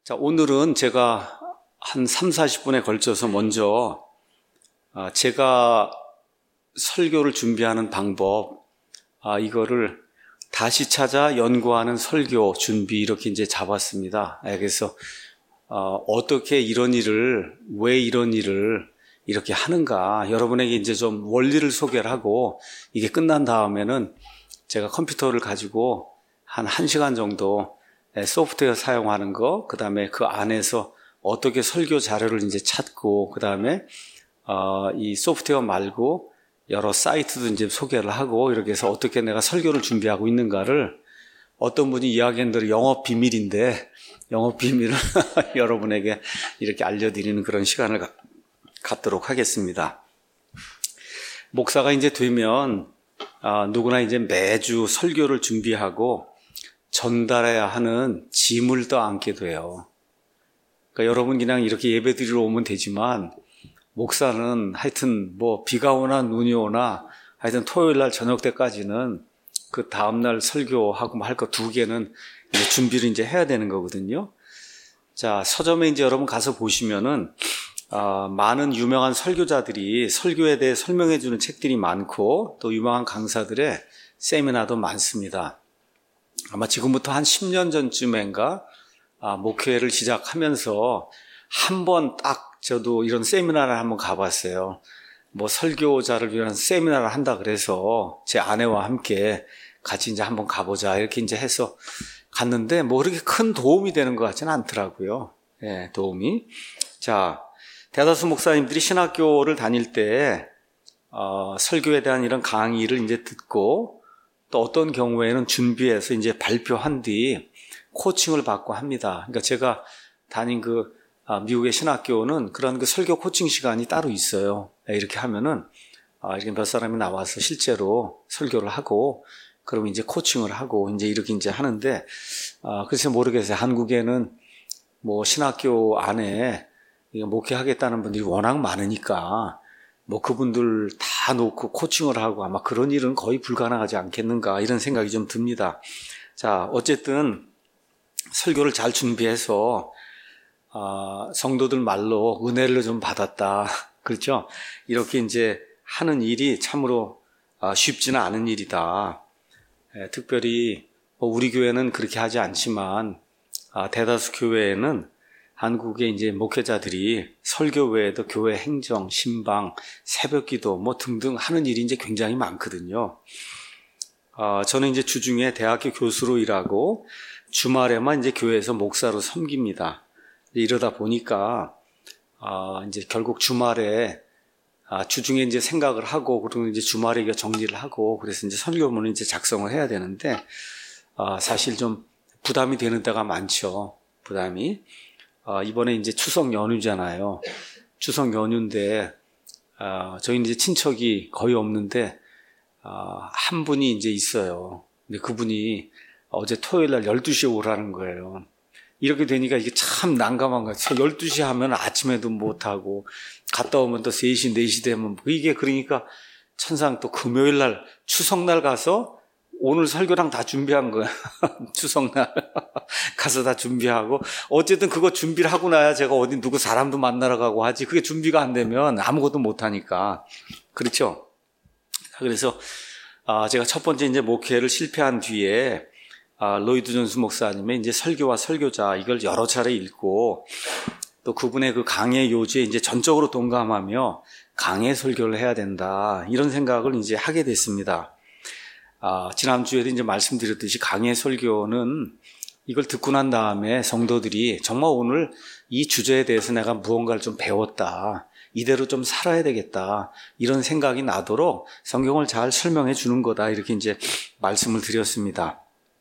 자, 오늘은 제가 한 3, 40분에 걸쳐서 먼저 제가 설교를 준비하는 방법, 이거를 다시 찾아 연구하는 설교 준비 이렇게 이제 잡았습니다. 그래서 어떻게 이런 일을, 왜 이런 일을 이렇게 하는가, 여러분에게 이제 좀 원리를 소개를 하고, 이게 끝난 다음에는 제가 컴퓨터를 가지고 한 1시간 정도 소프트웨어 사용하는 거, 그 다음에 그 안에서 어떻게 설교 자료를 이제 찾고, 그 다음에 이 소프트웨어 말고 여러 사이트도 이제 소개를 하고, 이렇게 해서 어떻게 내가 설교를 준비하고 있는가를, 어떤 분이 이야기한 대로 영업 비밀인데, 영업 비밀을 여러분에게 이렇게 알려드리는 그런 시간을 갖도록 하겠습니다. 목사가 이제 되면 누구나 이제 매주 설교를 준비하고 전달해야 하는 짐을 또 안게 돼요. 그러니까 여러분 그냥 이렇게 예배 드리러 오면 되지만, 목사는 하여튼 뭐 비가 오나 눈이 오나 하여튼 토요일 날 저녁 때까지는 그 다음날 설교하고 할 거 2개는 이제 준비를 이제 해야 되는 거거든요. 자, 서점에 이제 여러분 가서 보시면은 많은 유명한 설교자들이 설교에 대해 설명해 주는 책들이 많고, 또 유명한 강사들의 세미나도 많습니다. 아마 지금부터 한 10년 전쯤인가 목회를 시작하면서 한번 딱 저도 이런 세미나를 한번 가봤어요. 뭐 설교자를 위한 세미나를 한다 그래서 제 아내와 함께 같이 이제 한번 가보자 이렇게 이제 해서 갔는데, 뭐 그렇게 큰 도움이 되는 것 같지는 않더라고요. 예, 도움이. 자, 대다수 목사님들이 신학교를 다닐 때 설교에 대한 이런 강의를 이제 듣고, 또 어떤 경우에는 준비해서 이제 발표한 뒤 코칭을 받고 합니다. 그러니까 제가 다닌 그 미국의 신학교는 그런 그 설교 코칭 시간이 따로 있어요. 이렇게 하면은 이렇게 몇 사람이 나와서 실제로 설교를 하고, 그러면 이제 코칭을 하고 이제 이렇게 이제 하는데, 글쎄 모르겠어요. 한국에는 뭐 신학교 안에 목회하겠다는 분들이 워낙 많으니까 뭐 그분들 다 놓고 코칭을 하고 아마 그런 일은 거의 불가능하지 않겠는가, 이런 생각이 좀 듭니다. 자, 어쨌든 설교를 잘 준비해서 성도들 말로 은혜를 좀 받았다, 그렇죠? 이렇게 이제 하는 일이 참으로 쉽지는 않은 일이다. 특별히 우리 교회는 그렇게 하지 않지만 대다수 교회에는 한국의 이제 목회자들이 설교 외에도 교회 행정, 신방, 새벽기도 뭐 등등 하는 일이 이제 굉장히 많거든요. 저는 이제 주중에 대학교 교수로 일하고 주말에만 이제 교회에서 목사로 섬깁니다. 이러다 보니까 이제 결국 주말에 주중에 이제 생각을 하고, 그리고 이제 주말에 이거 정리를 하고, 그래서 이제 설교문을 이제 작성을 해야 되는데 사실 좀 부담이 되는 때가 많죠. 부담이. 이번에 이제 추석 연휴잖아요. 추석 연휴인데, 저희는 이제 친척이 거의 없는데, 한 분이 이제 있어요. 근데 그분이 어제 토요일 날 12시에 오라는 거예요. 이렇게 되니까 이게 참 난감한 거예요. 12시 하면 아침에도 못하고, 갔다 오면 또 3시, 4시 되면, 이게 그러니까 천상 또 금요일 날, 추석날 가서 오늘 설교랑 다 준비한 거야. 추석날 가서 다 준비하고, 어쨌든 그거 준비를 하고 나야 제가 어디 누구 사람도 만나러 가고 하지, 그게 준비가 안 되면 아무것도 못 하니까. 그렇죠? 그래서 제가 첫 번째 이제 목회를 실패한 뒤에 로이드 존스 목사님의 이제 설교와 설교자, 이걸 여러 차례 읽고, 또 그분의 그 강해 요지에 이제 전적으로 동감하며 강해 설교를 해야 된다, 이런 생각을 이제 하게 됐습니다. 지난주에도 이제 말씀드렸듯이 강해 설교는 이걸 듣고 난 다음에 성도들이 정말 오늘 이 주제에 대해서 내가 무언가를 좀 배웠다, 이대로 좀 살아야 되겠다, 이런 생각이 나도록 성경을 잘 설명해 주는 거다, 이렇게 이제 말씀을 드렸습니다.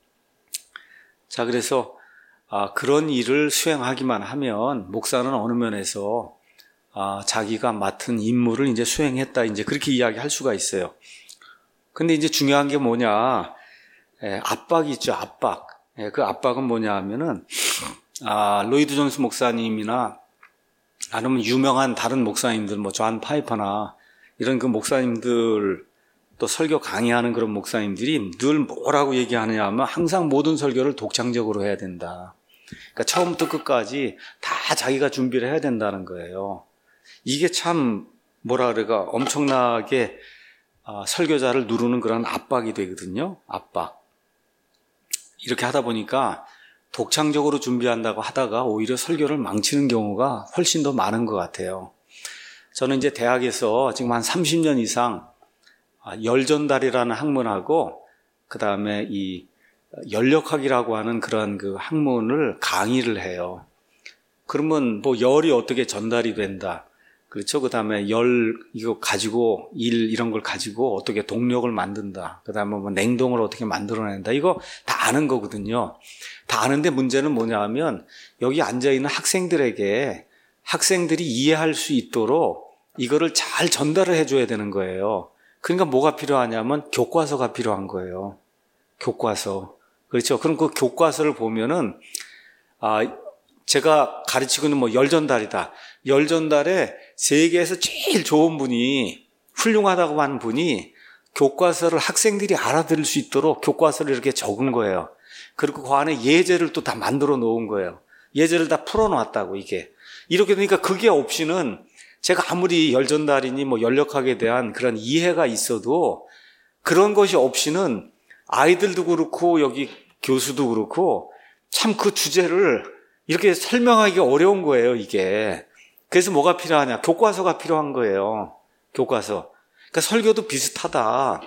자, 그래서 그런 일을 수행하기만 하면 목사는 어느 면에서 자기가 맡은 임무를 이제 수행했다, 이제 그렇게 이야기할 수가 있어요. 근데 이제 중요한 게 뭐냐, 압박이 있죠, 압박. 그 압박은 뭐냐 하면은 로이드 존스 목사님이나 아니면 유명한 다른 목사님들, 뭐 존 파이퍼나 이런 그 목사님들, 또 설교 강의하는 그런 목사님들이 늘 뭐라고 얘기하느냐 하면 항상 모든 설교를 독창적으로 해야 된다. 그러니까 처음부터 끝까지 다 자기가 준비를 해야 된다는 거예요. 이게 참 뭐라 그래가 엄청나게 설교자를 누르는 그런 압박이 되거든요. 압박. 이렇게 하다 보니까 독창적으로 준비한다고 하다가 오히려 설교를 망치는 경우가 훨씬 더 많은 것 같아요. 저는 이제 대학에서 지금 한 30년 이상 열전달이라는 학문하고 그 다음에 이 열역학이라고 하는 그런 그 학문을 강의를 해요. 그러면 뭐 열이 어떻게 전달이 된다. 그렇죠. 그 다음에 이거 가지고 이런 걸 가지고 어떻게 동력을 만든다. 그 다음에 뭐 냉동을 어떻게 만들어낸다. 이거 다 아는 거거든요. 다 아는데 문제는 뭐냐 하면 여기 앉아있는 학생들이 이해할 수 있도록 이거를 잘 전달을 해줘야 되는 거예요. 그러니까 뭐가 필요하냐면 교과서가 필요한 거예요. 교과서. 그렇죠. 그럼 그 교과서를 보면은, 제가 가르치고 있는 뭐 열전달이다. 열전달에 세계에서 제일 좋은 분이, 훌륭하다고 하는 분이 교과서를 학생들이 알아들을 수 있도록 교과서를 이렇게 적은 거예요. 그리고 그 안에 예제를 또 다 만들어 놓은 거예요. 예제를 다 풀어놨다고, 이게. 이렇게 되니까 그게 없이는 제가 아무리 열전달이니 뭐 열역학에 대한 그런 이해가 있어도 그런 것이 없이는 아이들도 그렇고 여기 교수도 그렇고 참 그 주제를 이렇게 설명하기가 어려운 거예요, 이게. 그래서 뭐가 필요하냐? 교과서가 필요한 거예요. 교과서. 그러니까 설교도 비슷하다.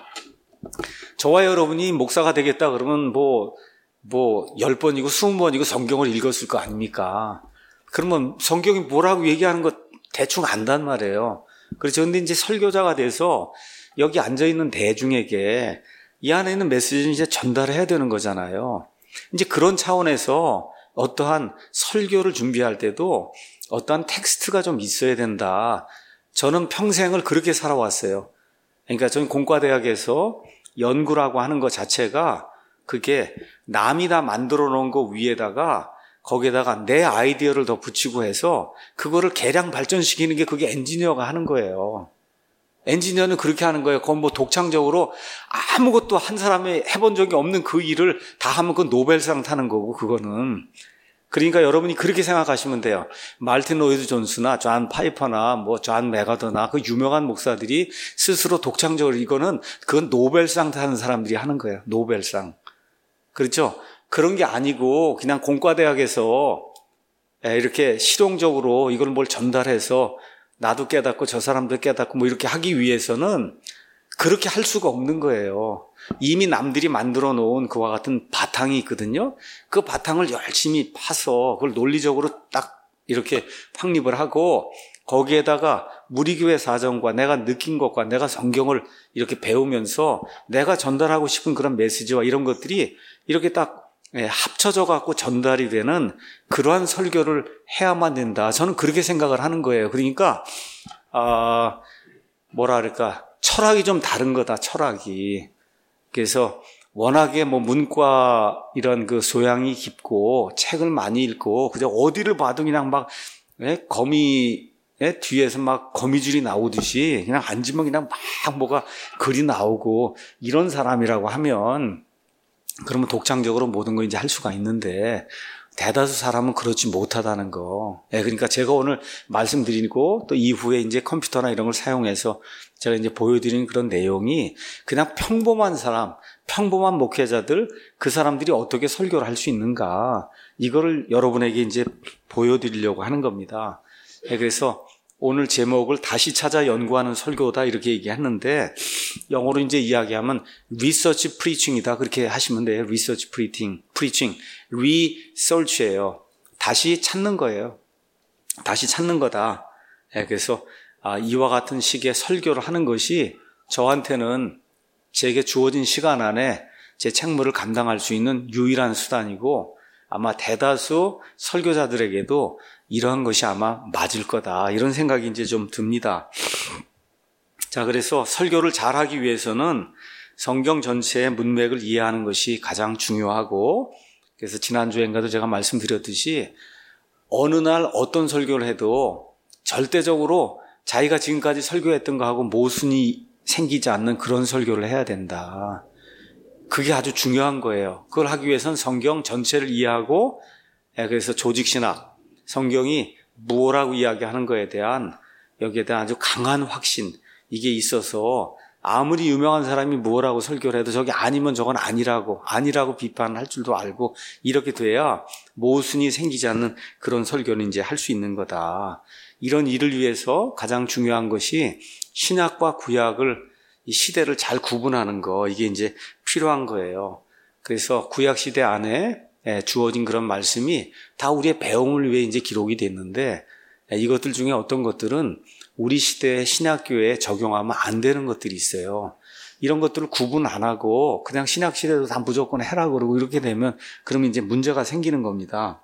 저와 여러분이 목사가 되겠다 그러면 뭐 10번이고 20번이고 성경을 읽었을 거 아닙니까? 그러면 성경이 뭐라고 얘기하는 거 대충 안단 말이에요. 그렇죠. 근데 이제 설교자가 돼서 여기 앉아있는 대중에게 이 안에 있는 메시지를 이제 전달해야 되는 거잖아요. 이제 그런 차원에서 어떠한 설교를 준비할 때도 어떠한 텍스트가 좀 있어야 된다. 저는 평생을 그렇게 살아왔어요. 그러니까 저는 공과대학에서 연구라고 하는 것 자체가 그게 남이 다 만들어 놓은 거 위에다가 거기에다가 내 아이디어를 더 붙이고 해서 그거를 개량 발전시키는 게 그게 엔지니어가 하는 거예요. 엔지니어는 그렇게 하는 거예요. 그건 뭐 독창적으로 아무것도 한 사람이 해본 적이 없는 그 일을 다 하면 그건 노벨상 타는 거고, 그거는. 그러니까 여러분이 그렇게 생각하시면 돼요. 말틴 로이드 존스나 존 파이퍼나 뭐 존 메가더나 그 유명한 목사들이 스스로 독창적으로 그건 노벨상 타는 사람들이 하는 거예요. 노벨상. 그렇죠? 그런 게 아니고 그냥 공과대학에서 이렇게 실용적으로 이걸 뭘 전달해서 나도 깨닫고 저 사람도 깨닫고 뭐 이렇게 하기 위해서는 그렇게 할 수가 없는 거예요. 이미 남들이 만들어 놓은 그와 같은 바탕이 있거든요. 그 바탕을 열심히 파서 그걸 논리적으로 딱 이렇게 확립을 하고 거기에다가 무리교회 사정과 내가 느낀 것과 내가 성경을 이렇게 배우면서 내가 전달하고 싶은 그런 메시지와 이런 것들이 이렇게 딱 합쳐져 갖고 전달이 되는 그러한 설교를 해야만 된다. 저는 그렇게 생각을 하는 거예요. 그러니까 철학이 좀 다른 거다. 철학이. 그래서 워낙에 뭐 문과 이런 그 소양이 깊고 책을 많이 읽고 그저 어디를 봐도 그냥 막 거미 뒤에서 막 거미줄이 나오듯이 그냥 앉으면 그냥 막 뭐가 글이 나오고 이런 사람이라고 하면 그러면 독창적으로 모든 걸 이제 할 수가 있는데 대다수 사람은 그렇지 못하다는 거. 그러니까 제가 오늘 말씀드리고 또 이후에 이제 컴퓨터나 이런 걸 사용해서 제가 이제 보여드리는 그런 내용이 그냥 평범한 사람, 평범한 목회자들, 그 사람들이 어떻게 설교를 할 수 있는가. 이거를 여러분에게 이제 보여드리려고 하는 겁니다. 그래서 오늘 제목을 다시 찾아 연구하는 설교다 이렇게 얘기했는데 영어로 이제 이야기하면 리서치 프리칭이다 그렇게 하시면 돼요. 리서치 프리칭, 리서치예요. 다시 찾는 거예요. 다시 찾는 거다. 그래서 이와 같은 식의 설교를 하는 것이 저한테는 제게 주어진 시간 안에 제 책무를 감당할 수 있는 유일한 수단이고 아마 대다수 설교자들에게도 이러한 것이 아마 맞을 거다. 이런 생각이 이제 좀 듭니다. 자, 그래서 설교를 잘하기 위해서는 성경 전체의 문맥을 이해하는 것이 가장 중요하고 그래서 지난주엔가도 제가 말씀드렸듯이 어느 날 어떤 설교를 해도 절대적으로 자기가 지금까지 설교했던 거하고 모순이 생기지 않는 그런 설교를 해야 된다. 그게 아주 중요한 거예요. 그걸 하기 위해서는 성경 전체를 이해하고 그래서 조직신학, 성경이 뭐라고 이야기하는 거에 대한 여기에 대한 아주 강한 확신, 이게 있어서 아무리 유명한 사람이 뭐라고 설교를 해도 저게 아니면 저건 아니라고 비판할 줄도 알고 이렇게 돼야 모순이 생기지 않는 그런 설교는 이제 할 수 있는 거다. 이런 일을 위해서 가장 중요한 것이 신약과 구약을, 이 시대를 잘 구분하는 거, 이게 이제 필요한 거예요. 그래서 구약 시대 안에 주어진 그런 말씀이 다 우리의 배움을 위해 이제 기록이 됐는데, 이것들 중에 어떤 것들은 우리 시대의 신약교회에 적용하면 안 되는 것들이 있어요. 이런 것들을 구분 안 하고 그냥 신약 시대도 다 무조건 해라 그러고 이렇게 되면 그러면 이제 문제가 생기는 겁니다.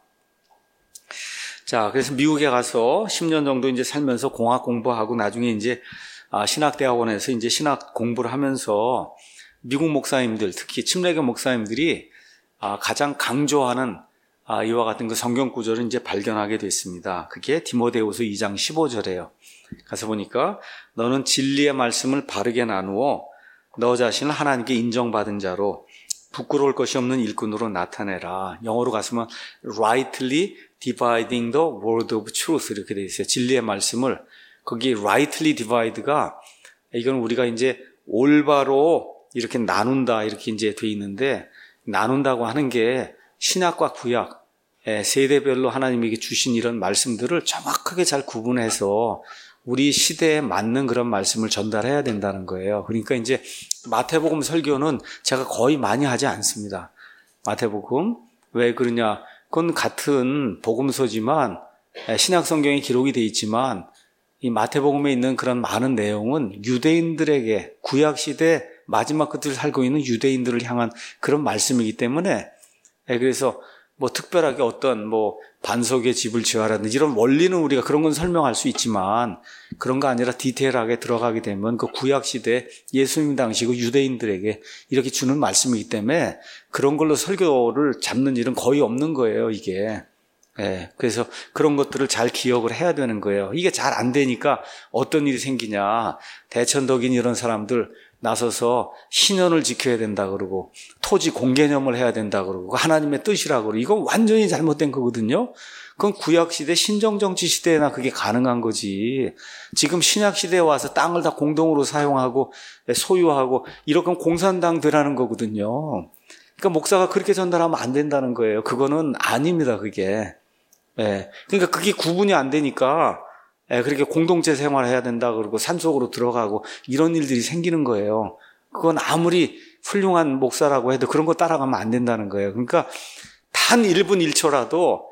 자, 그래서 미국에 가서 10년 정도 이제 살면서 공학 공부하고 나중에 이제 신학대학원에서 이제 신학 공부를 하면서 미국 목사님들, 특히 침례교 목사님들이 가장 강조하는 이와 같은 그 성경 구절을 이제 발견하게 됐습니다. 그게 디모데후서 2장 15절이에요. 가서 보니까 너는 진리의 말씀을 바르게 나누어 너 자신을 하나님께 인정받은 자로 부끄러울 것이 없는 일꾼으로 나타내라. 영어로 가서면 rightly dividing the word of truth 이렇게 되어 있어요. 진리의 말씀을, 거기 rightly divide가 이건 우리가 이제 올바로 이렇게 나눈다 이렇게 이제 되어 있는데, 나눈다고 하는 게 신약과 구약 세대별로 하나님에게 주신 이런 말씀들을 정확하게 잘 구분해서 우리 시대에 맞는 그런 말씀을 전달해야 된다는 거예요. 그러니까 이제 마태복음 설교는 제가 거의 많이 하지 않습니다. 마태복음 왜 그러냐? 그건 같은 복음서지만 신약 성경에 기록이 되어 있지만 이 마태복음에 있는 그런 많은 내용은 유대인들에게, 구약 시대 마지막 끝을 살고 있는 유대인들을 향한 그런 말씀이기 때문에, 그래서 뭐 특별하게 어떤 뭐 반석의 집을 지어라든지 이런 원리는 우리가 그런 건 설명할 수 있지만 그런 거 아니라 디테일하게 들어가게 되면 그 구약 시대 예수님 당시 그 유대인들에게 이렇게 주는 말씀이기 때문에 그런 걸로 설교를 잡는 일은 거의 없는 거예요, 이게. 그래서 그런 것들을 잘 기억을 해야 되는 거예요. 이게 잘 안 되니까 어떤 일이 생기냐. 대천덕인 이런 사람들 나서서 신현을 지켜야 된다 그러고 토지 공개념을 해야 된다 그러고 하나님의 뜻이라고 그러고 이건 완전히 잘못된 거거든요. 그건 구약시대 신정정치 시대에나 그게 가능한 거지. 지금 신약시대에 와서 땅을 다 공동으로 사용하고 소유하고 이렇게 공산당들하는 거거든요. 그러니까 목사가 그렇게 전달하면 안 된다는 거예요. 그거는 아닙니다, 그게. 그러니까 그게 구분이 안 되니까 그렇게 공동체 생활을 해야 된다 그러고 산속으로 들어가고 이런 일들이 생기는 거예요. 그건 아무리 훌륭한 목사라고 해도 그런 거 따라가면 안 된다는 거예요. 그러니까 단 1분 1초라도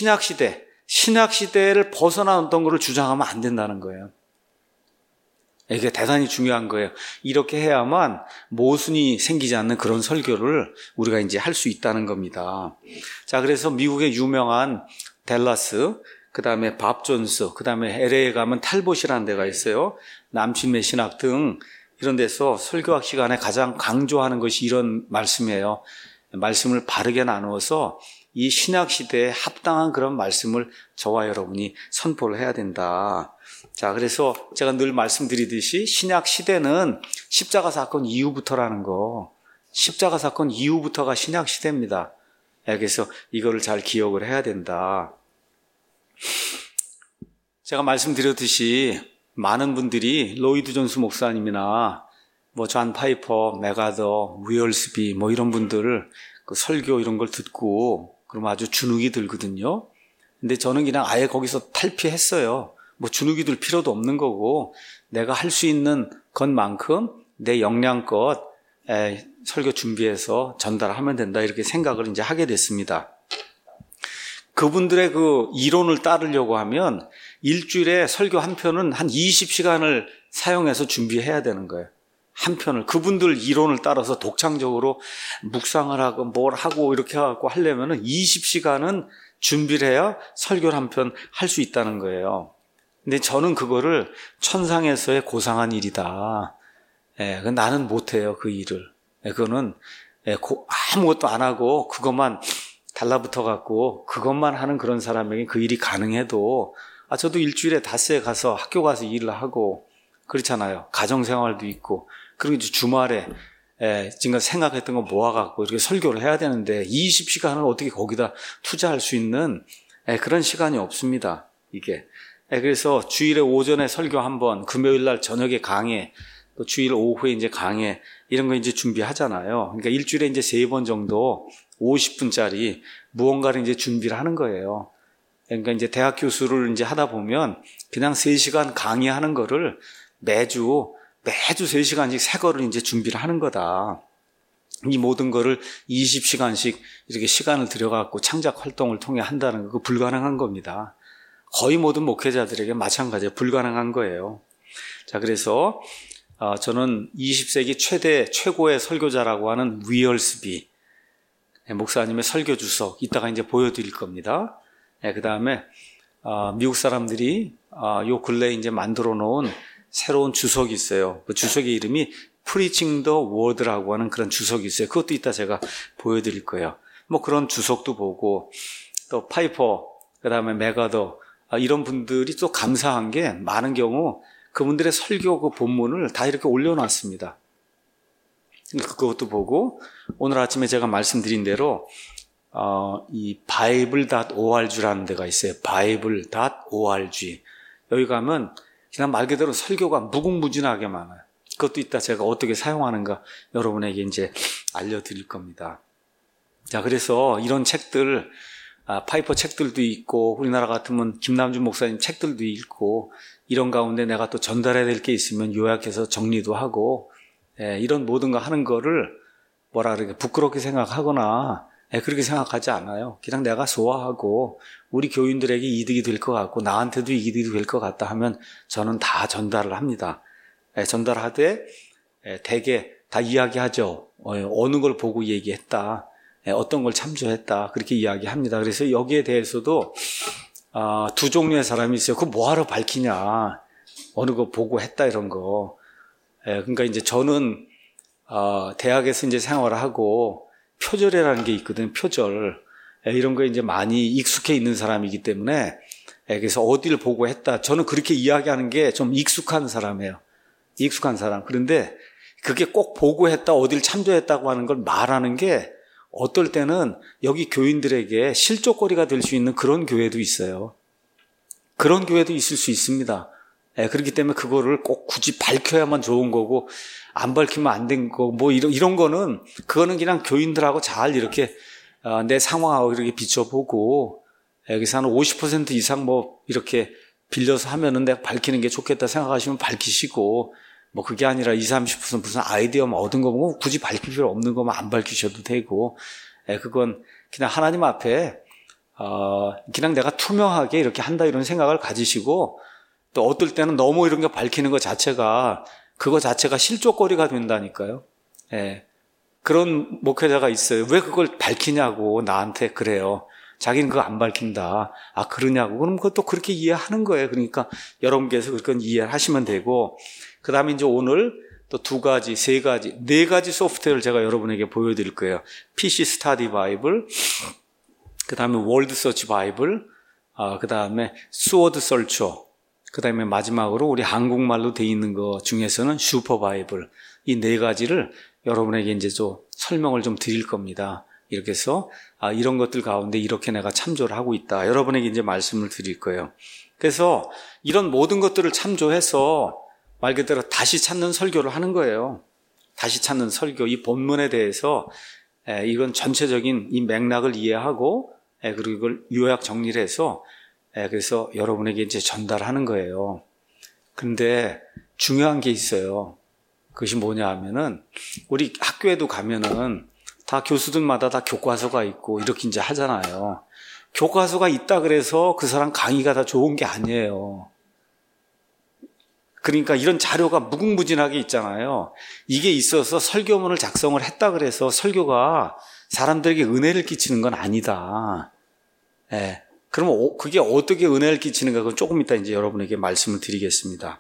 신약시대를 벗어나던 거를 주장하면 안 된다는 거예요. 이게 대단히 중요한 거예요. 이렇게 해야만 모순이 생기지 않는 그런 설교를 우리가 이제 할 수 있다는 겁니다. 자, 그래서 미국의 유명한 댈러스, 그 다음에 밥 존스, 그 다음에 LA에 가면 탈봇이라는 데가 있어요. 남침의 신학 등 이런 데서 설교학 시간에 가장 강조하는 것이 이런 말씀이에요. 말씀을 바르게 나누어서 이 신약 시대에 합당한 그런 말씀을 저와 여러분이 선포를 해야 된다. 자, 그래서 제가 늘 말씀드리듯이 신약 시대는 십자가 사건 이후부터라는 거, 십자가 사건 이후부터가 신약 시대입니다. 그래서 이거를 잘 기억을 해야 된다. 제가 말씀드렸듯이 많은 분들이 로이드 존스 목사님이나 뭐 존 파이퍼, 메가더, 위얼스비 뭐 이런 분들 그 설교 이런 걸 듣고 그러면 아주 주눅이 들거든요. 근데 저는 그냥 아예 거기서 탈피했어요. 뭐 주눅이 들 필요도 없는 거고 내가 할 수 있는 것만큼 내 역량껏 설교 준비해서 전달하면 된다 이렇게 생각을 이제 하게 됐습니다. 그분들의 그 이론을 따르려고 하면 일주일에 설교 한 편은 한 20시간을 사용해서 준비해야 되는 거예요. 한 편을. 그분들 이론을 따라서 독창적으로 묵상을 하고 뭘 하고 이렇게 하고 하려면은 20시간은 준비를 해야 설교를 한 편 할 수 있다는 거예요. 근데 저는 그거를 천상에서의 고상한 일이다. 나는 못해요, 그 일을. 그거는 아무것도 안 하고 그것만 달라붙어 갖고 그것만 하는 그런 사람에게 그 일이 가능해도 저도 일주일에 닷새에 가서 학교 가서 일을 하고 그렇잖아요. 가정생활도 있고 그리고 이제 주말에 지금까지 생각했던 거 모아갖고 이렇게 설교를 해야 되는데 20시간을 어떻게 거기다 투자할 수 있는 그런 시간이 없습니다. 이게. 그래서 주일에 오전에 설교 한 번, 금요일 날 저녁에 강해, 또 주일 오후에 이제 강해, 이런 거 이제 준비하잖아요. 그러니까 일주일에 이제 3번 정도 50분짜리 무언가를 이제 준비를 하는 거예요. 그러니까 이제 대학 교수를 이제 하다 보면 그냥 3시간 강의하는 거를 매주 3시간씩 새 거를 이제 준비를 하는 거다. 이 모든 거를 20시간씩 이렇게 시간을 들여갖고 창작 활동을 통해 한다는 거, 불가능한 겁니다. 거의 모든 목회자들에게 마찬가지예요. 불가능한 거예요. 자, 그래서 저는 20세기 최고의 설교자라고 하는 위얼스비 목사님의 설교 주석 이따가 이제 보여드릴 겁니다. 그 다음에 미국 사람들이 요 근래에 이제 만들어 놓은 새로운 주석이 있어요. 그 주석의 이름이 Preaching the Word라고 하는 그런 주석이 있어요. 그것도 이따 제가 보여드릴 거예요. 뭐 그런 주석도 보고 또 파이퍼, 그 다음에 메가더 이런 분들이 또 감사한 게 많은 경우 그분들의 설교 그 본문을 다 이렇게 올려놨습니다. 그것도 보고 오늘 아침에 제가 말씀드린 대로 이 bible.org라는 데가 있어요. bible.org. 여기 가면 그냥 말 그대로 설교가 무궁무진하게 많아요. 그것도 이따 제가 어떻게 사용하는가 여러분에게 이제 알려드릴 겁니다. 자, 그래서 이런 책들, 파이퍼 책들도 있고, 우리나라 같으면 김남준 목사님 책들도 읽고, 이런 가운데 내가 또 전달해야 될 게 있으면 요약해서 정리도 하고, 이런 모든 거 하는 거를 뭐라 그러게 부끄럽게 생각하거나, 그렇게 생각하지 않아요. 그냥 내가 소화하고, 우리 교인들에게 이득이 될 것 같고, 나한테도 이득이 될 것 같다 하면 저는 다 전달을 합니다. 전달하되, 대개 다 이야기하죠. 어느 걸 보고 얘기했다. 어떤 걸 참조했다. 그렇게 이야기합니다. 그래서 여기에 대해서도 두 종류의 사람이 있어요. 그거 뭐하러 밝히냐. 어느 거 보고 했다 이런 거. 그러니까 이제 저는 대학에서 이제 생활을 하고 표절이라는 게 있거든요. 표절. 이런 거에 이제 많이 익숙해 있는 사람이기 때문에 그래서 어디를 보고 했다. 저는 그렇게 이야기하는 게 좀 익숙한 사람이에요. 익숙한 사람. 그런데 그게 꼭 보고 했다. 어디를 참조했다고 하는 걸 말하는 게 어떨 때는 여기 교인들에게 실족거리가 될 수 있는 그런 교회도 있어요. 그런 교회도 있을 수 있습니다. 그렇기 때문에 그거를 꼭 굳이 밝혀야만 좋은 거고 안 밝히면 안 된 거고 뭐 이런 거는 그거는 그냥 교인들하고 잘 이렇게 내 상황하고 이렇게 비춰보고 여기서 한 50% 이상 뭐 이렇게 빌려서 하면은 내가 밝히는 게 좋겠다 생각하시면 밝히시고 뭐 그게 아니라 20-30% 무슨 아이디어만 얻은 거 보고 굳이 밝힐 필요 없는 거만 안 밝히셔도 되고 그건 그냥 하나님 앞에 그냥 내가 투명하게 이렇게 한다 이런 생각을 가지시고 또 어떨 때는 너무 이런 거 밝히는 것 자체가 그거 자체가 실족거리가 된다니까요. 그런 목회자가 있어요. 왜 그걸 밝히냐고 나한테 그래요. 자기는 그거 안 밝힌다. 그러냐고. 그럼 그것도 그렇게 이해하는 거예요. 그러니까 여러분께서 그건 이해를 하시면 되고 그 다음에 이제 오늘 또 2가지, 3가지, 4가지 소프트웨어를 제가 여러분에게 보여드릴 거예요. PC 스타디 바이블, 그 다음에 월드 서치 바이블, 그 다음에 스워드 설처, 그 다음에 마지막으로 우리 한국말로 돼 있는 거 중에서는 슈퍼 바이블. 이 4가지를 여러분에게 이제 좀 설명을 좀 드릴 겁니다. 이렇게 해서 이런 것들 가운데 이렇게 내가 참조를 하고 있다. 여러분에게 이제 말씀을 드릴 거예요. 그래서 이런 모든 것들을 참조해서 말 그대로 다시 찾는 설교를 하는 거예요. 다시 찾는 설교, 이 본문에 대해서 이건 전체적인 이 맥락을 이해하고 그리고 이걸 요약 정리를 해서 그래서 여러분에게 이제 전달하는 거예요. 근데 중요한 게 있어요. 그것이 뭐냐 하면은 우리 학교에도 가면은 다 교수들마다 다 교과서가 있고 이렇게 이제 하잖아요. 교과서가 있다 그래서 그 사람 강의가 다 좋은 게 아니에요. 그러니까 이런 자료가 무궁무진하게 있잖아요. 이게 있어서 설교문을 작성을 했다 그래서 설교가 사람들에게 은혜를 끼치는 건 아니다. 그러면 그게 어떻게 은혜를 끼치는가 그건 조금 이따 이제 여러분에게 말씀을 드리겠습니다.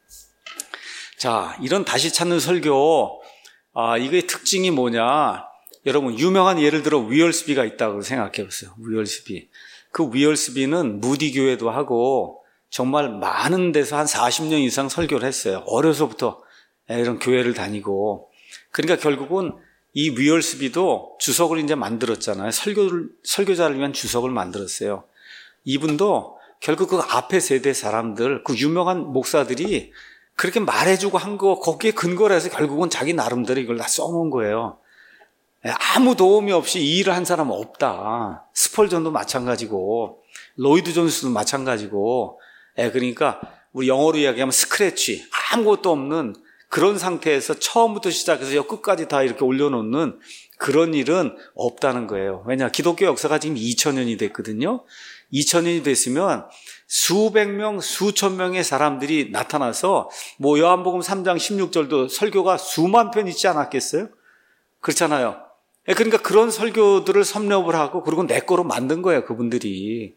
자, 이런 다시 찾는 설교, 이거의 특징이 뭐냐? 여러분 유명한 예를 들어 위얼스비가 있다고 생각해 보세요. 위얼스비. 그 위얼스비는 무디 교회도 하고 정말 많은 데서 한 40년 이상 설교를 했어요. 어려서부터 이런 교회를 다니고 그러니까 결국은 이 위얼스비도 주석을 이제 만들었잖아요. 설교자를 위한 주석을 만들었어요. 이분도 결국 그 앞에 세대 사람들, 그 유명한 목사들이 그렇게 말해주고 한 거, 거기에 근거를 해서 결국은 자기 나름대로 이걸 다 써놓은 거예요. 아무 도움이 없이 이 일을 한 사람은 없다. 스펄전도 마찬가지고, 로이드 존스도 마찬가지고, 그러니까 우리 영어로 이야기하면 스크래치, 아무것도 없는 그런 상태에서 처음부터 시작해서 끝까지 다 이렇게 올려놓는 그런 일은 없다는 거예요. 왜냐, 기독교 역사가 지금 2000년이 됐거든요. 2000년이 됐으면 수백 명, 수천 명의 사람들이 나타나서 요한복음 3장 16절도 설교가 수만 편 있지 않았겠어요? 그렇잖아요. 그러니까 그런 설교들을 섭렵을 하고 그리고 내 거로 만든 거예요, 그분들이.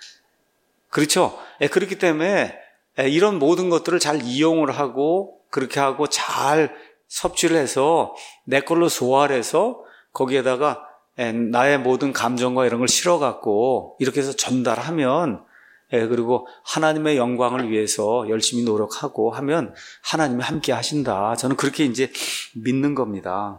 그렇죠? 그렇기 때문에 이런 모든 것들을 잘 이용을 하고 그렇게 하고 잘 섭취를 해서 내 걸로 소화를 해서 거기에다가 나의 모든 감정과 이런 걸 실어갖고 이렇게 해서 전달하면 그리고 하나님의 영광을 위해서 열심히 노력하고 하면 하나님이 함께 하신다. 저는 그렇게 이제 믿는 겁니다.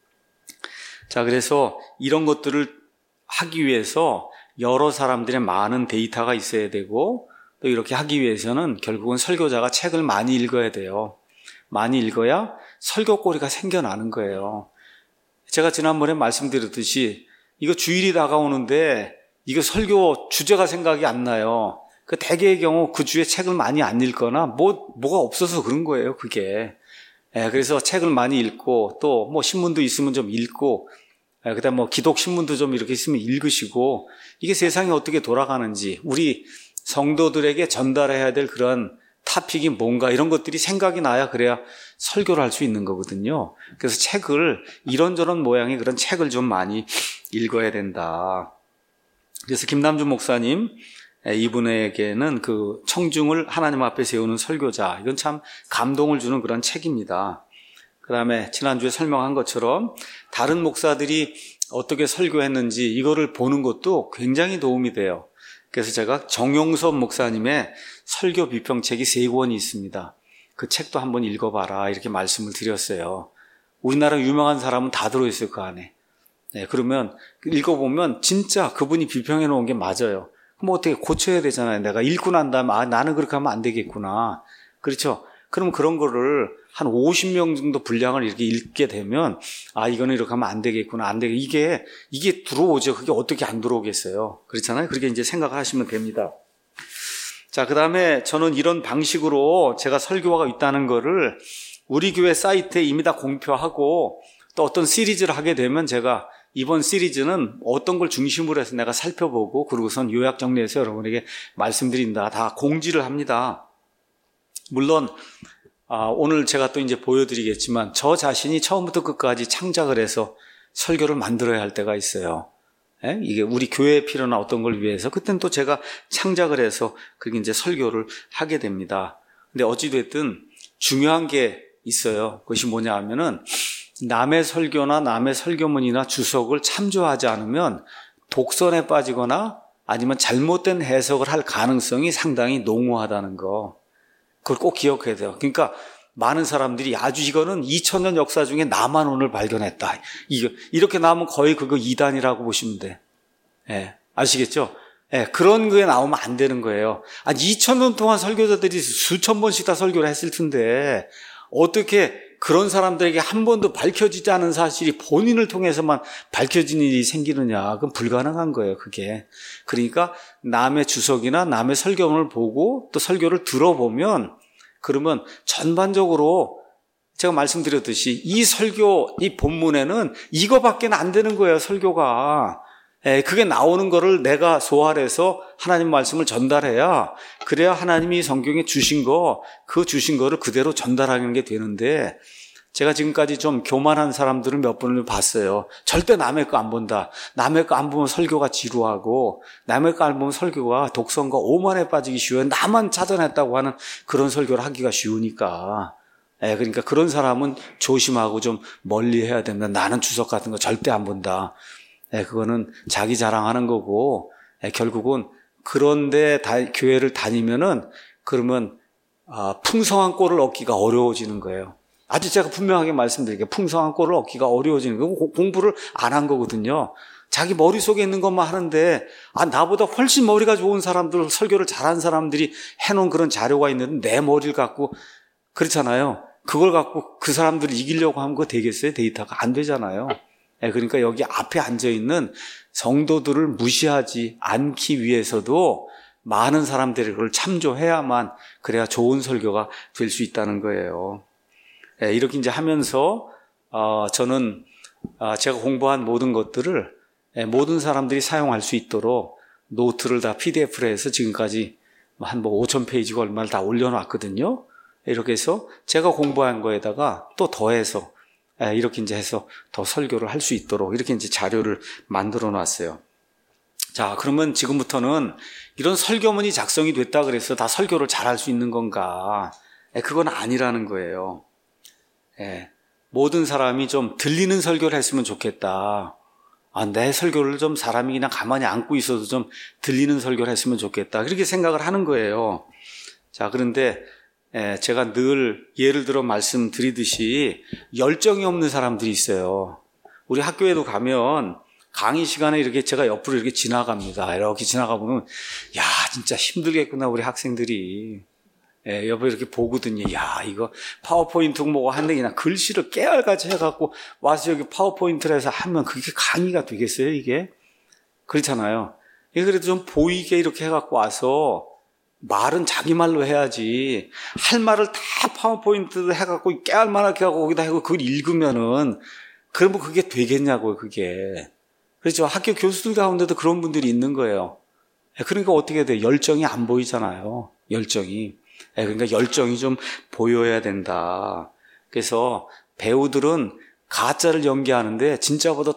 자, 그래서 이런 것들을 하기 위해서 여러 사람들의 많은 데이터가 있어야 되고 또 이렇게 하기 위해서는 결국은 설교자가 책을 많이 읽어야 돼요. 많이 읽어야 설교거리가 생겨나는 거예요. 제가 지난번에 말씀드렸듯이 이거 주일이 다가오는데 이거 설교 주제가 생각이 안 나요. 그 대개의 경우 그 주에 책을 많이 안 읽거나 뭐가 없어서 그런 거예요, 그게. 그래서 책을 많이 읽고 또 신문도 있으면 좀 읽고 그다음 기독 신문도 좀 이렇게 있으면 읽으시고 이게 세상이 어떻게 돌아가는지 우리 성도들에게 전달해야 될 그런 타픽이 뭔가 이런 것들이 생각이 나야 그래야 설교를 할 수 있는 거거든요. 그래서 책을 이런저런 모양의 그런 책을 좀 많이 읽어야 된다. 그래서 김남준 목사님 이분에게는 그 청중을 하나님 앞에 세우는 설교자 이건 참 감동을 주는 그런 책입니다. 그 다음에 지난주에 설명한 것처럼 다른 목사들이 어떻게 설교했는지 이거를 보는 것도 굉장히 도움이 돼요. 그래서 제가 정용섭 목사님의 설교 비평책이 3권이 있습니다. 그 책도 한번 읽어봐라 이렇게 말씀을 드렸어요. 우리나라 유명한 사람은 다 들어있어요, 그 안에. 그러면 읽어보면 진짜 그분이 비평해 놓은 게 맞아요. 그럼 어떻게 고쳐야 되잖아요. 내가 읽고 난 다음에 나는 그렇게 하면 안 되겠구나. 그렇죠? 그럼 그런 거를 한 50명 정도 분량을 이렇게 읽게 되면 이거는 이렇게 하면 안 되겠구나. 안 되게 이게 들어오죠. 그게 어떻게 안 들어오겠어요. 그렇잖아요. 그렇게 이제 생각하시면 됩니다. 자, 그다음에 저는 이런 방식으로 제가 설교가 있다는 거를 우리 교회 사이트에 이미 다 공표하고 또 어떤 시리즈를 하게 되면 제가 이번 시리즈는 어떤 걸 중심으로 해서 내가 살펴보고 그러고선 요약 정리해서 여러분에게 말씀드린다. 다 공지를 합니다. 물론 오늘 제가 또 이제 보여드리겠지만 저 자신이 처음부터 끝까지 창작을 해서 설교를 만들어야 할 때가 있어요. 이게 우리 교회에 필요한 어떤 걸 위해서 그때는 또 제가 창작을 해서 그게 이제 설교를 하게 됩니다. 근데 어찌됐든 중요한 게 있어요. 그것이 뭐냐 하면은 남의 설교나 남의 설교문이나 주석을 참조하지 않으면 독선에 빠지거나 아니면 잘못된 해석을 할 가능성이 상당히 농후하다는 거. 그걸 꼭 기억해야 돼요. 그러니까 많은 사람들이 아주 이거는 2000년 역사 중에 나만 오늘 발견했다. 이렇게 나오면 거의 그거 이단이라고 보시면 돼. 아시겠죠? 그런 거에 나오면 안 되는 거예요. 2000년 동안 설교자들이 수천 번씩 다 설교를 했을 텐데 어떻게 그런 사람들에게 한 번도 밝혀지지 않은 사실이 본인을 통해서만 밝혀진 일이 생기느냐. 그건 불가능한 거예요, 그게. 그러니까 남의 주석이나 남의 설교문을 보고 또 설교를 들어보면 그러면 전반적으로 제가 말씀드렸듯이 이 설교, 이 본문에는 이거밖에 안 되는 거예요, 설교가. 그게 나오는 거를 내가 소화해서 하나님 말씀을 전달해야 그래야 하나님이 성경에 주신 그 주신 거를 그대로 전달하는 게 되는데 제가 지금까지 좀 교만한 사람들을 몇 분을 봤어요. 절대 남의 거 안 본다. 남의 거 안 보면 설교가 지루하고 남의 거 안 보면 설교가 독선과 오만에 빠지기 쉬워요. 나만 찾아냈다고 하는 그런 설교를 하기가 쉬우니까. 그러니까 그런 사람은 조심하고 좀 멀리 해야 된다. 나는 주석 같은 거 절대 안 본다. 그거는 자기 자랑하는 거고 결국은 그런데 교회를 다니면은 그러면 풍성한 꼴을 얻기가 어려워지는 거예요. 아주 제가 분명하게 말씀드릴게요. 풍성한 꼴을 얻기가 어려워지는 거 공부를 안 한 거거든요. 자기 머릿속에 있는 것만 하는데 나보다 훨씬 머리가 좋은 사람들, 설교를 잘하는 사람들이 해놓은 그런 자료가 있는데 내 머리를 갖고 그렇잖아요. 그걸 갖고 그 사람들을 이기려고 하면 그거 되겠어요? 데이터가 안 되잖아요. 그러니까 여기 앞에 앉아있는 성도들을 무시하지 않기 위해서도 많은 사람들이 그걸 참조해야만 그래야 좋은 설교가 될 수 있다는 거예요. 이렇게 이제 하면서 저는 제가 공부한 모든 것들을 모든 사람들이 사용할 수 있도록 노트를 다 PDF로 해서 지금까지 한 5,000페이지가 얼마를 다 올려놨거든요. 이렇게 해서 제가 공부한 거에다가 또 더해서 이렇게 이제 해서 더 설교를 할 수 있도록 이렇게 이제 자료를 만들어 놨어요. 자, 그러면 지금부터는 이런 설교문이 작성이 됐다 그래서 다 설교를 잘할 수 있는 건가? 그건 아니라는 거예요. 모든 사람이 좀 들리는 설교를 했으면 좋겠다. 내 설교를 좀 사람이 그냥 가만히 앉고 있어도 좀 들리는 설교를 했으면 좋겠다. 그렇게 생각을 하는 거예요. 자, 그런데 제가 늘 예를 들어 말씀드리듯이 열정이 없는 사람들이 있어요. 우리 학교에도 가면 강의 시간에 이렇게 제가 옆으로 이렇게 지나갑니다. 이렇게 지나가 보면 야, 진짜 힘들겠구나 우리 학생들이. 여보 이렇게 보거든요. 야, 이거 파워포인트 뭐가 한데 그냥 글씨를 깨알같이 해갖고 와서 여기 파워포인트를 해서 하면 그게 강의가 되겠어요, 이게? 그렇잖아요. 그래도 좀 보이게 이렇게 해갖고 와서 말은 자기 말로 해야지. 할 말을 다 파워포인트 해갖고 깨알만하게 하고 거기다 하고 그걸 읽으면은 그러면 그게 되겠냐고요, 그게. 그렇죠. 학교 교수들 가운데도 그런 분들이 있는 거예요. 그러니까 어떻게 돼요? 열정이 안 보이잖아요. 열정이. 그러니까 열정이 좀 보여야 된다. 그래서 배우들은 가짜를 연기하는데 진짜보다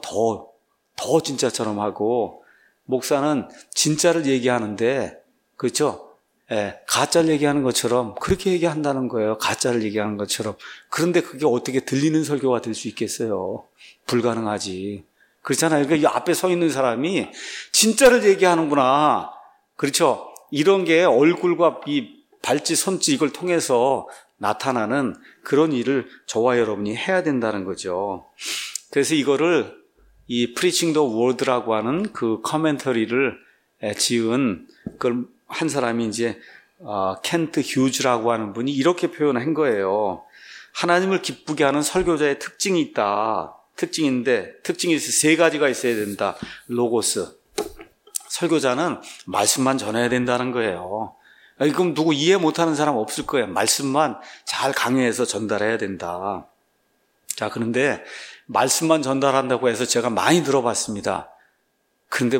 더 진짜처럼 하고, 목사는 진짜를 얘기하는데, 그렇죠? 가짜를 얘기하는 것처럼 그렇게 얘기한다는 거예요. 가짜를 얘기하는 것처럼. 그런데 그게 어떻게 들리는 설교가 될 수 있겠어요? 불가능하지. 그렇잖아요. 그러니까 이 앞에 서 있는 사람이 진짜를 얘기하는구나. 그렇죠? 이런 게 얼굴과 이 발짓, 손짓 이걸 통해서 나타나는 그런 일을 저와 여러분이 해야 된다는 거죠. 그래서 이거를 이 Preaching the Word라고 하는 그 커멘터리를 지은 그걸 한 사람이 이제 켄트 휴즈라고 하는 분이 이렇게 표현한 거예요. 하나님을 기쁘게 하는 설교자의 특징이 있다. 특징이 세 가지가 있어야 된다. 로고스. 설교자는 말씀만 전해야 된다는 거예요. 그럼 누구 이해 못하는 사람 없을 거예요. 말씀만 잘 강해해서 전달해야 된다. 자, 그런데 말씀만 전달한다고 해서 제가 많이 들어봤습니다. 그런데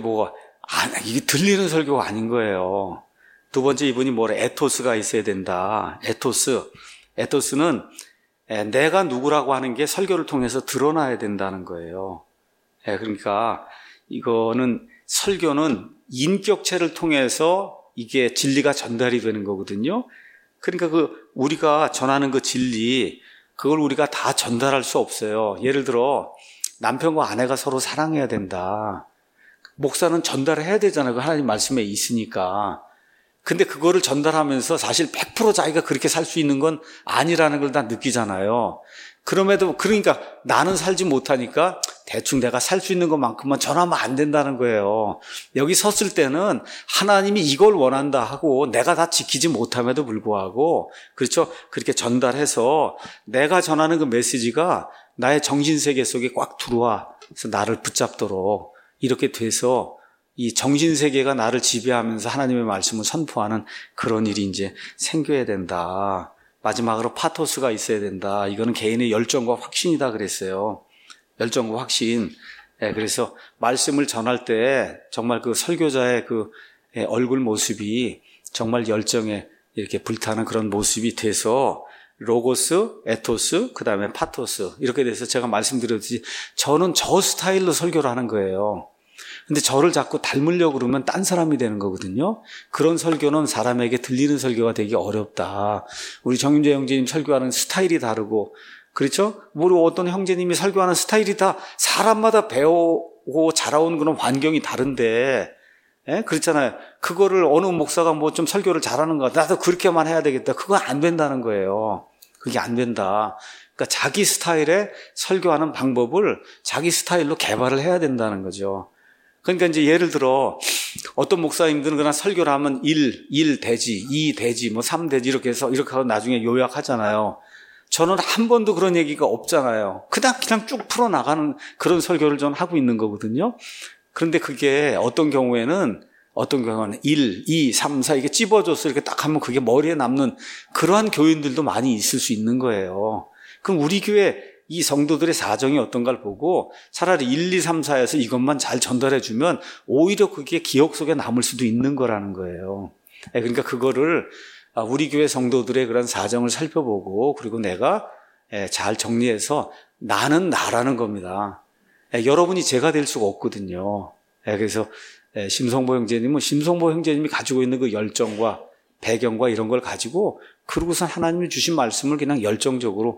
이게 들리는 설교가 아닌 거예요. 두 번째 이분이 에토스가 있어야 된다. 에토스는 내가 누구라고 하는 게 설교를 통해서 드러나야 된다는 거예요. 그러니까 이거는 설교는 인격체를 통해서 이게 진리가 전달이 되는 거거든요. 그러니까 우리가 전하는 그 진리, 그걸 우리가 다 전달할 수 없어요. 예를 들어 남편과 아내가 서로 사랑해야 된다. 목사는 전달을 해야 되잖아요. 하나님 말씀에 있으니까. 근데 그거를 전달하면서 사실 100% 자기가 그렇게 살 수 있는 건 아니라는 걸 다 느끼잖아요. 그러니까 나는 살지 못하니까 대충 내가 살 수 있는 것만큼만 전하면 안 된다는 거예요. 여기 섰을 때는 하나님이 이걸 원한다 하고 내가 다 지키지 못함에도 불구하고, 그렇죠? 그렇게 전달해서 내가 전하는 그 메시지가 나의 정신세계 속에 꽉 들어와서 나를 붙잡도록 이렇게 돼서 이 정신세계가 나를 지배하면서 하나님의 말씀을 선포하는 그런 일이 이제 생겨야 된다. 마지막으로 파토스가 있어야 된다. 이거는 개인의 열정과 확신이다 그랬어요. 열정과 확신. 그래서 말씀을 전할 때 정말 그 설교자의 그 얼굴 모습이 정말 열정에 이렇게 불타는 그런 모습이 돼서 로고스, 에토스, 그 다음에 파토스 이렇게 돼서 제가 말씀드렸듯이 저는 저 스타일로 설교를 하는 거예요. 근데 저를 자꾸 닮으려고 그러면 딴 사람이 되는 거거든요. 그런 설교는 사람에게 들리는 설교가 되기 어렵다. 우리 정윤재 형제님 설교하는 스타일이 다르고, 그렇죠? 우리 어떤 형제님이 설교하는 스타일이 다 사람마다 배우고 자라온 그런 환경이 다른데, 그렇잖아요. 그거를 어느 목사가 좀 설교를 잘하는 것 같아. 나도 그렇게만 해야 되겠다. 그건 안 된다는 거예요. 그게 안 된다. 그러니까 그러니까 자기 스타일의 설교하는 방법을 자기 스타일로 개발을 해야 된다는 거죠. 그러니까 이제 예를 들어 어떤 목사님들은 그냥 설교를 하면 1 대지, 2 대지, 뭐 3 대지 이렇게 해서 이렇게 하고 나중에 요약하잖아요. 저는 한 번도 그런 얘기가 없잖아요. 그냥 쭉 풀어나가는 그런 설교를 저는 하고 있는 거거든요. 그런데 그게 어떤 경우에는 1, 2, 3, 4 이게 찝어줘서 이렇게 딱 하면 그게 머리에 남는 그러한 교인들도 많이 있을 수 있는 거예요. 그럼 우리 교회 이 성도들의 사정이 어떤가를 보고 차라리 1, 2, 3, 4에서 이것만 잘 전달해주면 오히려 그게 기억 속에 남을 수도 있는 거라는 거예요. 그러니까 그거를 우리 교회 성도들의 그런 사정을 살펴보고 그리고 내가 잘 정리해서 나는 나라는 겁니다. 여러분이 제가 될 수가 없거든요. 그래서 심성보 형제님이 가지고 있는 그 열정과 배경과 이런 걸 가지고 그러고선 하나님이 주신 말씀을 그냥 열정적으로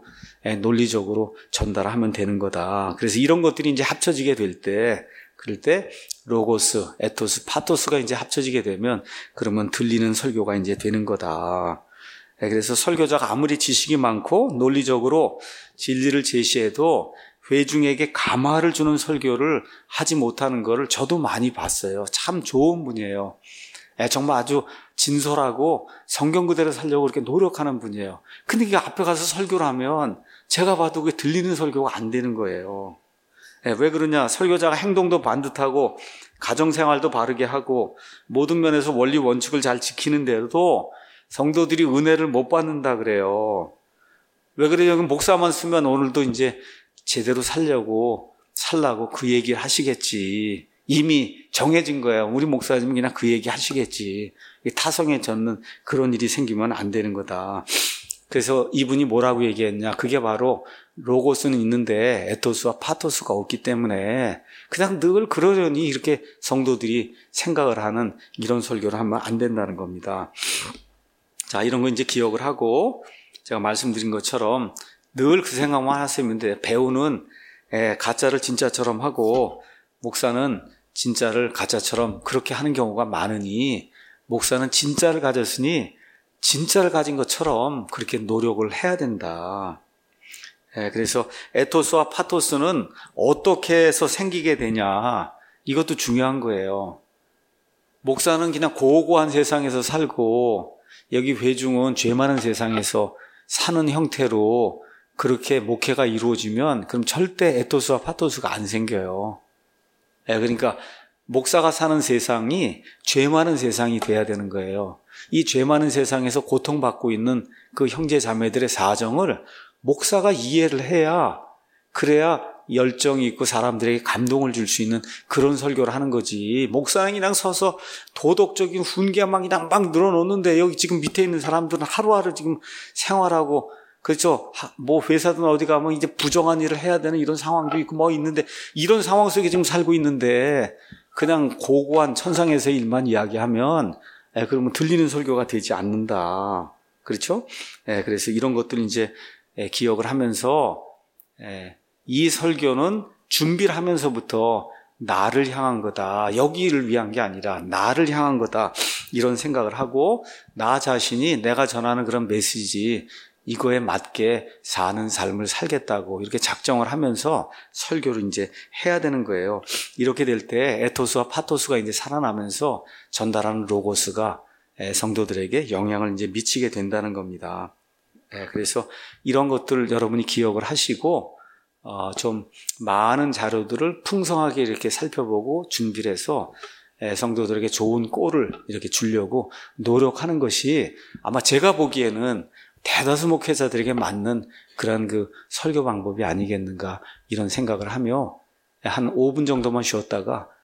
논리적으로 전달하면 되는 거다. 그래서 이런 것들이 이제 합쳐지게 될 때 그럴 때 로고스, 에토스, 파토스가 이제 합쳐지게 되면 그러면 들리는 설교가 이제 되는 거다. 그래서 설교자가 아무리 지식이 많고 논리적으로 진리를 제시해도 회중에게 감화를 주는 설교를 하지 못하는 거를 저도 많이 봤어요. 참 좋은 분이에요. 정말 아주 진솔하고 성경 그대로 살려고 그렇게 노력하는 분이에요. 근데 이게 앞에 가서 설교를 하면 제가 봐도 그게 들리는 설교가 안 되는 거예요. 왜 그러냐? 설교자가 행동도 반듯하고 가정생활도 바르게 하고 모든 면에서 원리 원칙을 잘 지키는데도 성도들이 은혜를 못 받는다 그래요. 왜 그래요? 목사만 쓰면 오늘도 이제 제대로 살라고 그 얘기를 하시겠지. 이미 정해진 거예요. 우리 목사님은 그냥 그 얘기 하시겠지. 타성에 젖는 그런 일이 생기면 안 되는 거다. 그래서 이분이 뭐라고 얘기했냐. 그게 바로 로고스는 있는데 에토스와 파토스가 없기 때문에 그냥 늘 그러려니 이렇게 성도들이 생각을 하는 이런 설교를 하면 안 된다는 겁니다. 자, 이런 거 이제 기억을 하고 제가 말씀드린 것처럼 늘 그 생각만 하시면 돼요. 배우는 가짜를 진짜처럼 하고 목사는 진짜를 가짜처럼 그렇게 하는 경우가 많으니 목사는 진짜를 가졌으니 진짜를 가진 것처럼 그렇게 노력을 해야 된다. 그래서 에토스와 파토스는 어떻게 해서 생기게 되냐 이것도 중요한 거예요. 목사는 그냥 고고한 세상에서 살고 여기 회중은 죄 많은 세상에서 사는 형태로 그렇게 목회가 이루어지면 그럼 절대 에토스와 파토스가 안 생겨요. 그러니까 목사가 사는 세상이 죄 많은 세상이 돼야 되는 거예요. 이 죄 많은 세상에서 고통받고 있는 그 형제 자매들의 사정을 목사가 이해를 해야 그래야 열정이 있고 사람들에게 감동을 줄 수 있는 그런 설교를 하는 거지. 목사는 그냥 서서 도덕적인 훈계만 그냥 막 늘어놓는데 여기 지금 밑에 있는 사람들은 하루하루 지금 생활하고 그렇죠. 뭐 회사든 어디 가면 이제 부정한 일을 해야 되는 이런 상황도 있고 뭐 있는데 이런 상황 속에 지금 살고 있는데 그냥 고고한 천상에서의 일만 이야기하면 그러면 들리는 설교가 되지 않는다. 그렇죠? 그래서 이런 것들 이제 기억을 하면서 이 설교는 준비를 하면서부터 나를 향한 거다. 여기를 위한 게 아니라 나를 향한 거다. 이런 생각을 하고 나 자신이 내가 전하는 그런 메시지 이거에 맞게 사는 삶을 살겠다고 이렇게 작정을 하면서 설교를 이제 해야 되는 거예요. 이렇게 될 때 에토스와 파토스가 이제 살아나면서 전달하는 로고스가 성도들에게 영향을 이제 미치게 된다는 겁니다. 그래서 이런 것들을 여러분이 기억을 하시고 좀 많은 자료들을 풍성하게 이렇게 살펴보고 준비를 해서 성도들에게 좋은 꼴을 이렇게 주려고 노력하는 것이 아마 제가 보기에는 대다수 목회자들에게 맞는 그런 그 설교 방법이 아니겠는가 이런 생각을 하며 한 5분 정도만 쉬었다가